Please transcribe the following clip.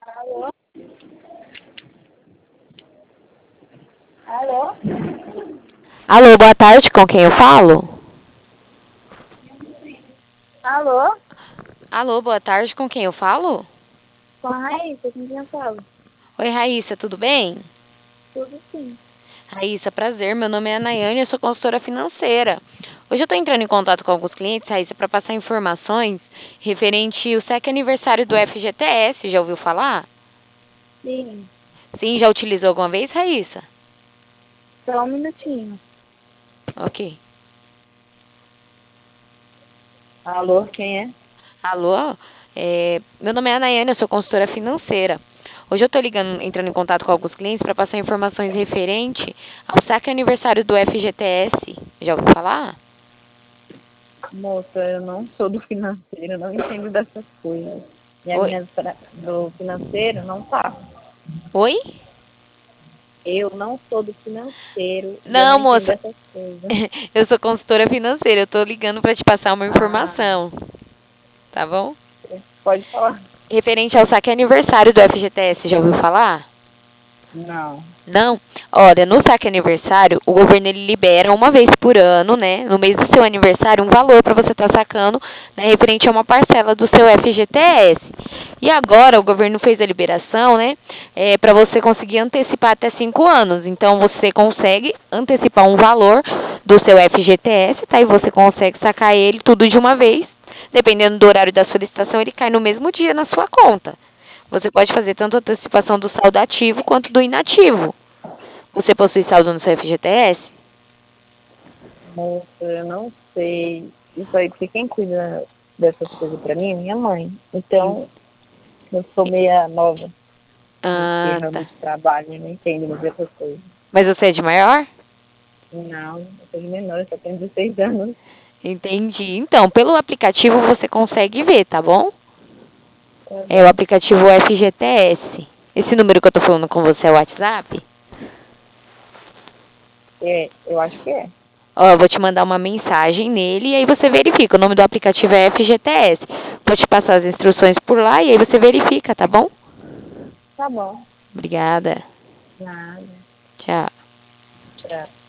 Alô? Alô? Alô, boa tarde, com quem eu falo? Alô? Alô, boa tarde, com quem eu falo? Com a Raíssa, com quem eu falo? Oi, Raíssa, tudo bem? Tudo sim. Raíssa, prazer, meu nome é Anaiane, eu sou consultora financeira. Hoje eu estou entrando em contato com alguns clientes, Raíssa, para passar informações referente ao SEC aniversário do FGTS, já ouviu falar? Sim. Sim, já utilizou alguma vez, Raíssa? Só um minutinho. Ok. Alô, quem é? Alô, meu nome é Anaiane, eu sou consultora financeira. Hoje eu estou ligando, entrando em contato com alguns clientes para passar informações referente ao saque aniversário do FGTS. Já ouviu falar? Moça, eu não sou do financeiro, eu não entendo dessas coisas. E a Oi? minha do financeiro não tá. Oi? Eu não sou do financeiro e eu não Não, entendo moça, dessas coisas. eu sou consultora financeira. Eu estou ligando para te passar uma Ah, informação, tá bom? pode falar. Referente ao saque aniversário do FGTS, já ouviu falar? Não. Não, olha, no saque aniversário, o governo ele libera uma vez por ano, né, no mês do seu aniversário, um valor para você estar sacando, né, referente a uma parcela do seu FGTS. E agora o governo fez a liberação, né, para você conseguir antecipar até 5 anos. Então você consegue antecipar um valor do seu FGTS, tá? E você consegue sacar ele tudo de uma vez. Dependendo do horário da solicitação, ele cai no mesmo dia na sua conta. Você pode fazer tanto a antecipação do saldo ativo quanto do inativo. Você possui saldo no seu FGTS? Moça, eu não sei. Isso aí, porque quem cuida dessas coisas pra mim é minha mãe. Em- Então, eu sou meia nova nesse Ah, ramo tá. de trabalho, eu não entendo dessas coisas. Mas você é de maior? Não, eu sou de menor, eu só tenho 16 anos. Entendi. Então, pelo aplicativo você consegue ver, tá bom? Tá É o bom. aplicativo FGTS. Esse número que eu tô falando com você é o WhatsApp? É, eu acho que é. Ó, eu vou te mandar uma mensagem nele e aí você verifica. O nome do aplicativo é FGTS. Vou te passar as instruções por lá e aí você verifica, tá bom? Tá bom. Obrigada. Nada. Tchau. Tchau.